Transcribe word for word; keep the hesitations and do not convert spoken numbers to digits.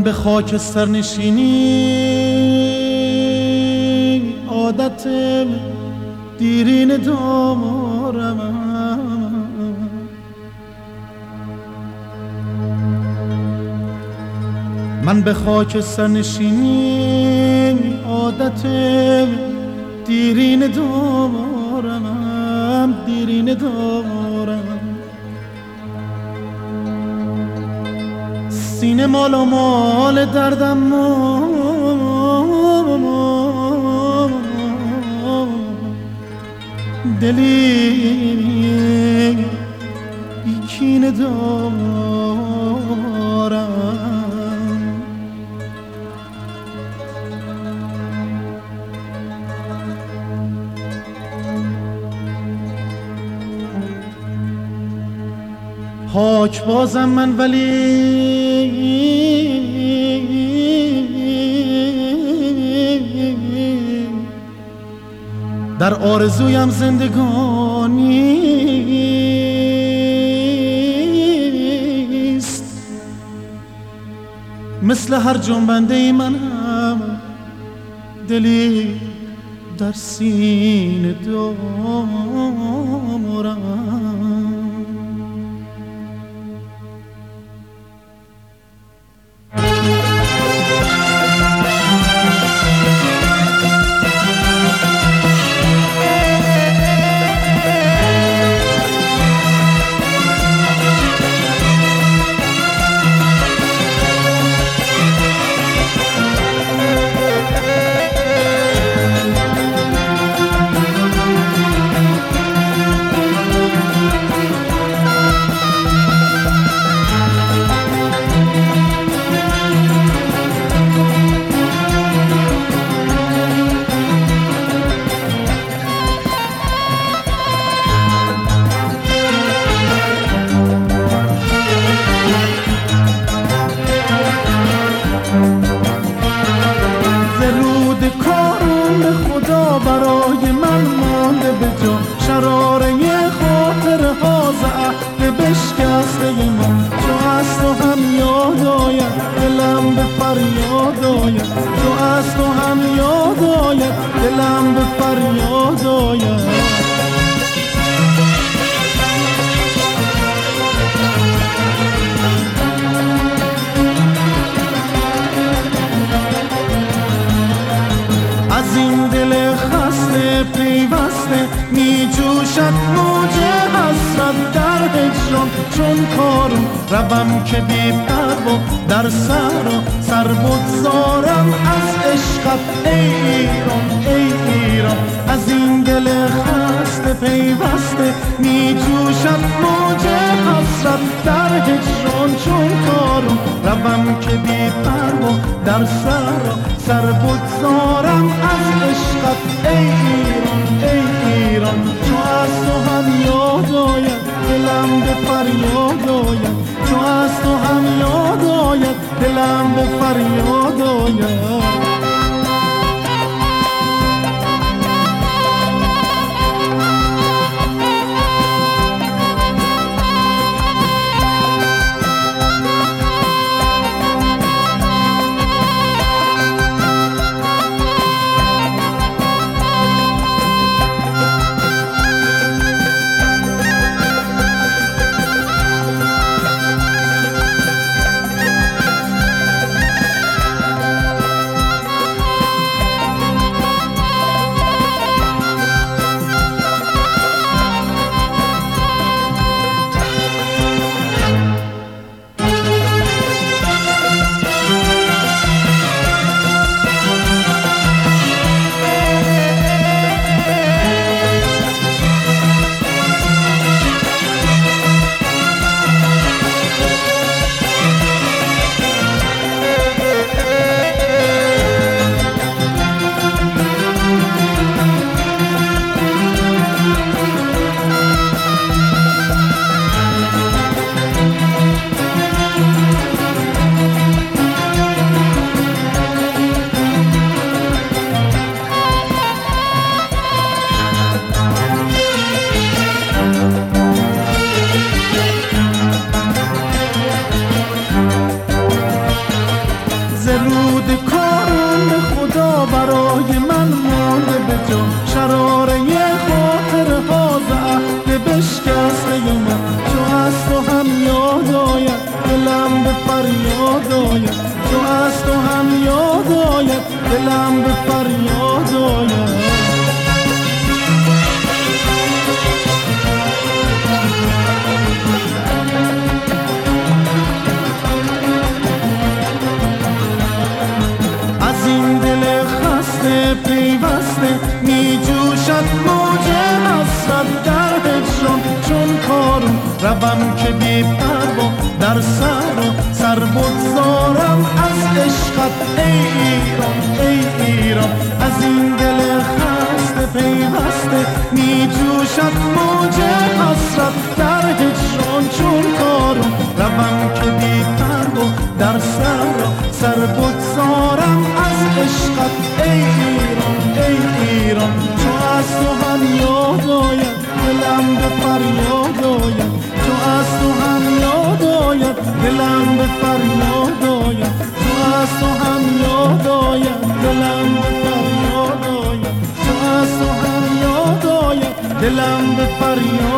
به خاکستر نشینی عادت دیرین دارم، من به خاکستر نشینی عادت دیرین دارم، دیرین دارم. سینه مال و مال دردم دلی بیکینه دارم. پاک بازم من ولی در آرزویم زندگانیست، مثل هر جنبنده ای منم دلی در سینه دارم. برای من مانده به جا شراره خاطر ها ز عهد بشکسته من، تو از تو هم یاد آید دلم به فریاد آید، تو از تو هم یاد آید دلم به فریاد آید. از این دل خسته پیوسته می جوشد موج حسرت در هجران، چون کارم روم که بی پروا در سر سر بگذارم از عشقت ای ایران، ای ایران. از این دل خسته پیوسته می جوشد موج حسرت در هجران، چون کارم روم که بی پروا در سر سر بگذارم از عشقت ای ایران، ای ایران. تو از تو هم یاد آید دلم به فریاد آید، تو از تو هم یاد آید دلم به فریاد آید. درود کارم به خدا برای من مانده به جا شراره خاطر ها ز عهد بشکسته من تو از تو هم یاد آید دلم به فریاد آید تو از تو هم یاد آید دلم به فریاد آید از این دل خسته پیوسته می جوشد موج حسرت در هجران چون کارم روم که بی پروا در سر و سر بگذارم از عشقت ای ایران ای ایران از این دل خسته پیوسته می جوشد موج حسرت در هجران چون کارم روم که بی پروا در سر و سر بگذارم از عشقت ای ایران ای ایران تو از تو هم یاد آید دلم به فریاد آید تو از تو هم یاد آید دلم به فریاد آید تو از تو هم یاد آید دلم به فریاد آید تو از تو هم یاد آید دلم به فریاد